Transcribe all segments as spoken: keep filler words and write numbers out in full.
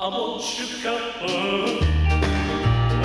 I'm all shook up. Oh, oh,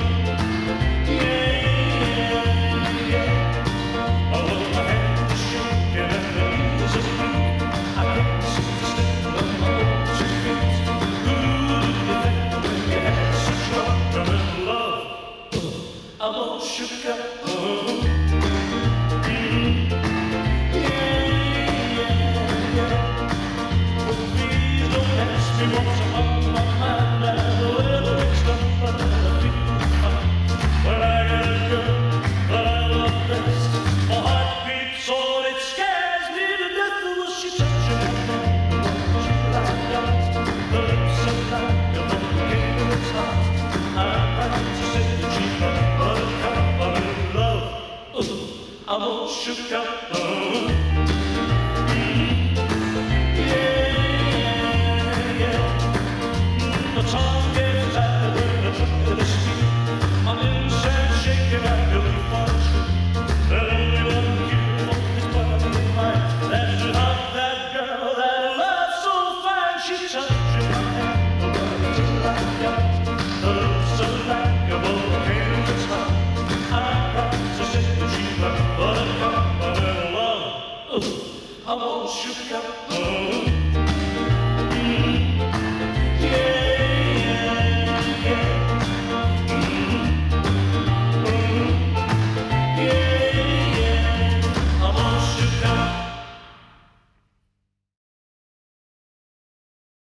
yeah, yeah, yeah. Although my hands are shaking and my knees are weak, I can't seem to stand on my own two feet. Who did you think when you had such love and love? Oh, I'm all shook up. Oh, mm, yeah, yeah, yeah. Oh, please don't ask me what's on my mind. I'm a little mixed up, but I feel fine. When I get a girl that I love best, my heart beats on, it scares me to death. Will she touch me? She like that, the lips are like a volcano, it's hot. I'm practicing the cheap, but a cup of love. Ooh, I'm all shook up. Oh, mm, yeah, yeah. My tongue gets tired when I try to speak. My limbs are shaking like a leaf on a tree. The only one here for this body of mine. That's the heart of that girl that I love so fine. She touches my hand, the body like that. The lips are like a volcano, it's hot. I'm proud to say that she love, but I can't, but I love. Ooh, I'm all shook up. Oh.